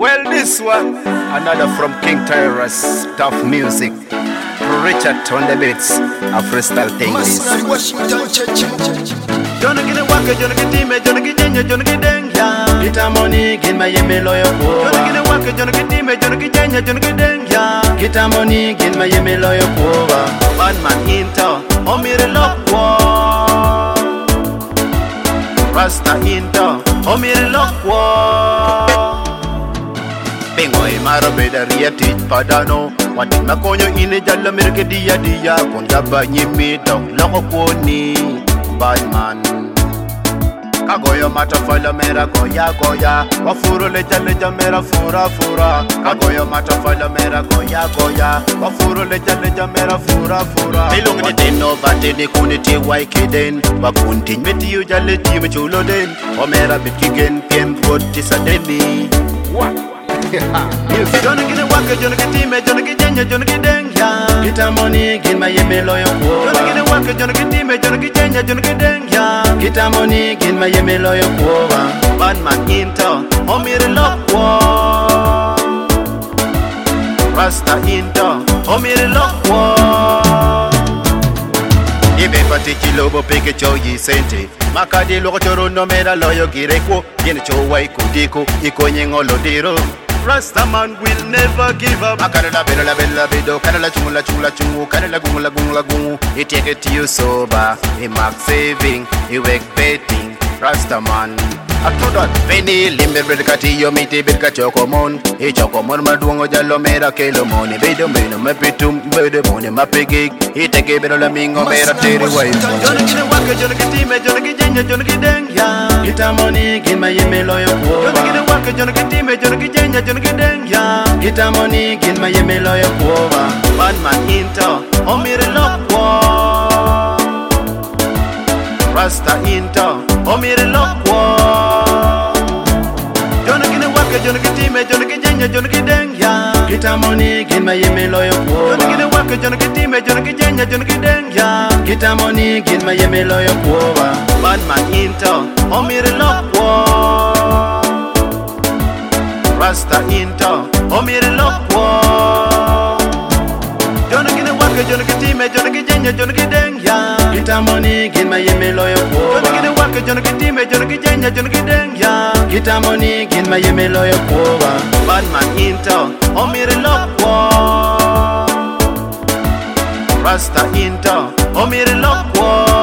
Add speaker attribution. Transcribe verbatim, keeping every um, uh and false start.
Speaker 1: Well, this one, another from King Tyrus, tough music. Richard on the beats, a freestyle thing. Jonah get a waka, Jonah get him, Jonah get Jenya, Jonah get Denga. Get a money, get my yemi lawyer. Jonah get a waka, Jonah get him, Jonah get Jenya, Jonah get Denga. Get a money, get my yemi lawyer. One man in town, oh me the lock war. Rasta in town, oh me the lock war. Bengo e maro beda rieti padano wati makonyo ine jalla merke dia dia konja banyimi dong loko koni bad man kagoyo mata fala mera goya goya wafuro le jalla jamera fura fura kagoyo mata fala mera goya goya wafuro le jalla jamera fura fura ilung ni deno bate de kuniti waike den wakunti meti yu jalla time chulo den omera bitkigen piem poti sadeni what Jonah get a waka, Jonah get him, Jonah get Jenya, Jonah get Denga. Get a money, get my yemi lawyer. Jonah get a waka, Jonah get him, Jonah get Jenya, Jonah get Denga. Get a money, get my yemi lawyer. Bad man in town, oh me the lock war. Rasta in town, oh me the lock war. Ibe patikilo bo peke cho yi sente. Makadi loko choro no mera loyo gireko. Yene cho wai kudiko, iko nyengolo diro. Rasta man will never give up. Akarala bela bela bedo, karala chungula chungula chungu, karala gungula gungula gungu. He take it to you sober, he mark saving, he work betting. Rasta man. Atudan Veni limbe bedkati yo miti bedka chokomon e chokomon maduongo jalo mera kelo moni bedo meno mapitum bedo moni mapigi e teke bedo la mingo mera teri wai Jonah get a waka Jonah get him Jonah get Jenya Jonah get Denga Get a money get my yemi lawyer Jonah get a waka Jonah get him Jonah get Jenya Jonah get Denga Get a money get my yemi lawyer Bad man in town oh me the lock war Rasta in town oh me the lock war Jonah get a waka, Jonah get him, Jonah get Jenya, Jonah get Denga. Get a money, get my yemi lawyer. Jonah get a waka, Jonah get him, Jonah get Jenya, Jonah get Denga. Get a money, get my yemi lawyer. Bad man in town, oh me the lock war. Rasta in town, oh me the lock war. Jonah get a waka, Jonah get him, Jonah get Jenya, Jonah get Denga. Get a money, get my yemi lawyer. Jonah get a waka, Jonah get him, Jonah get Jenya, Jonah get Denga. Get a money, get my yemi lawyer. Bad man in town, oh me the lock war. Rasta in town, oh me the lock war.